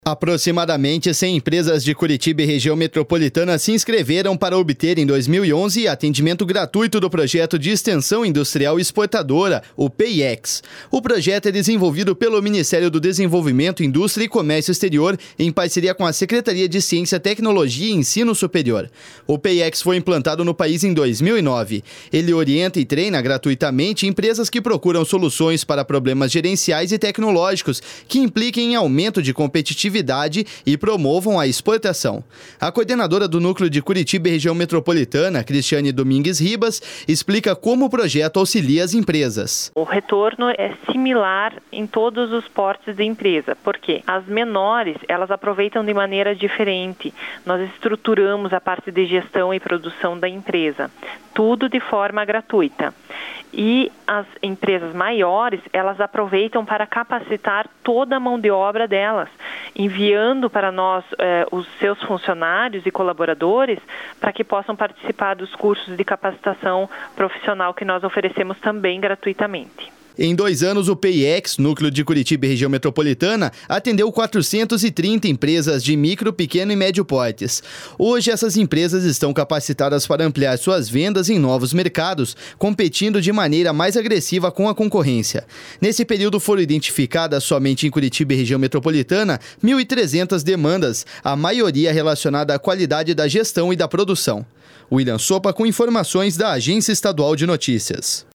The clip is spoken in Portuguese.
Aproximadamente 100 empresas de Curitiba e região metropolitana se inscreveram para obter em 2011 atendimento gratuito do projeto de extensão industrial exportadora, o PIEX. O projeto é desenvolvido pelo Ministério do Desenvolvimento, Indústria e Comércio Exterior em parceria com a Secretaria de Ciência, Tecnologia e Ensino Superior. O PIEX foi implantado no país em 2009. Ele orienta e treina gratuitamente empresas que procuram soluções para problemas gerenciais e tecnológicos que impliquem em aumento de competitividade e promovam a exportação. A coordenadora do Núcleo de Curitiba e região metropolitana, Cristiane Domingues Ribas, explica como o projeto auxilia as empresas. O retorno é similar em todos os portes de empresa, porque as menores, elas aproveitam de maneira diferente. Nós estruturamos a parte de gestão e produção da empresa, tudo de forma gratuita. E as empresas maiores, elas aproveitam para capacitar toda a mão de obra delas, enviando para nós os seus funcionários e colaboradores para que possam participar dos cursos de capacitação profissional que nós oferecemos também gratuitamente. Em 2 anos, o PIEX, Núcleo de Curitiba e região metropolitana, atendeu 430 empresas de micro, pequeno e médio portes. Hoje, essas empresas estão capacitadas para ampliar suas vendas em novos mercados, competindo de maneira mais agressiva com a concorrência. Nesse período foram identificadas somente em Curitiba e região metropolitana 1.300 demandas, a maioria relacionada à qualidade da gestão e da produção. William Sopa com informações da Agência Estadual de Notícias.